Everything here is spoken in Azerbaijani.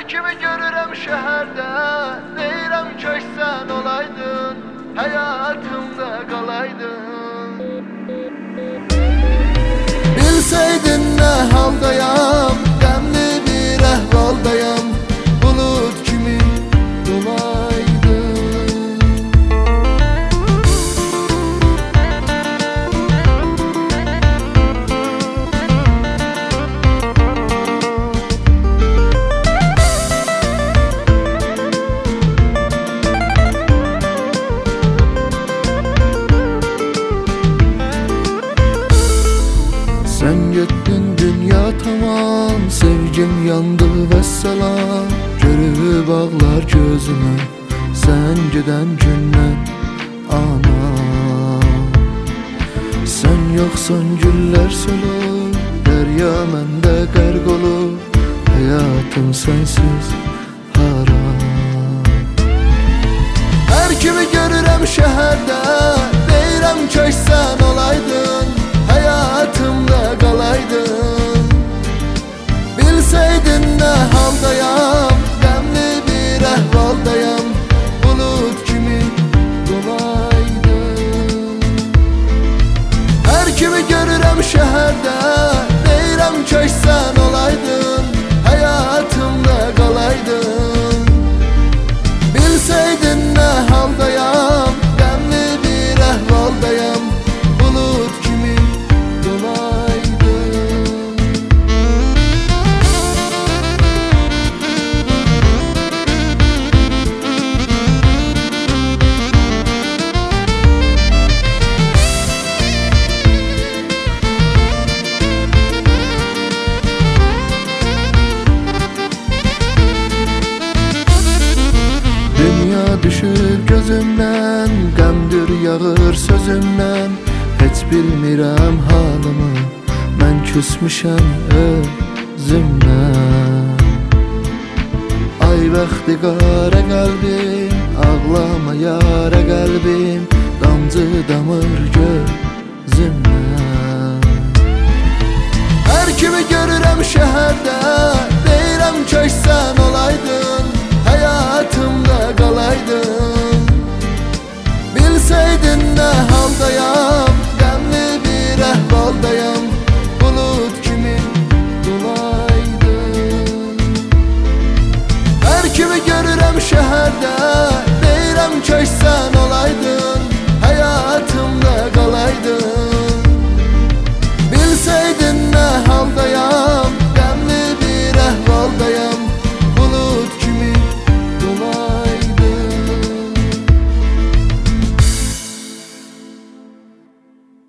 kimi görürəm şəhərdə, deyirəm kaş sən olaydın, həyatımda qalaydın. Bilsəydin nə haldayam, qəmli bir əhvaldayam, bulut kimi dolaydın. Sen gittin dünya tamam, sevgim yandı vesselam. Görüp ağlar gözümü sen giden günden ana. Sen yoksan güller solur, derya mende qərq olur, hayatım sensiz haram. Her kimi görürəm şəhərdə, deyirəm kaş sən olaydın, hayatımda qalaydın. Bilsəydin nə haldayam, qəmli bir əhvaldayam, bulut kimi dolaydın. Hər kimi görürəm şəhərdə, deyirəm kaş sən olaydın, hayatımda qalaydın. Bilsəydin nə haldayam, qəmli bir əhvaldayam, bulut kimi dolaydın. Dünya düşür gözümdən, qəmdir yağır sözümdən. Heç bilmirəm halımı, mən küsmüşəm özümdən. Ay vaxtı qara qəlbim, ağlama yara qəlbim, damcı damır gözümdən. Hər kimi görürəm şəhərdə, deyirəm kaş sən olaydın, hayatımda qalaydın. Bilsəydin nə halda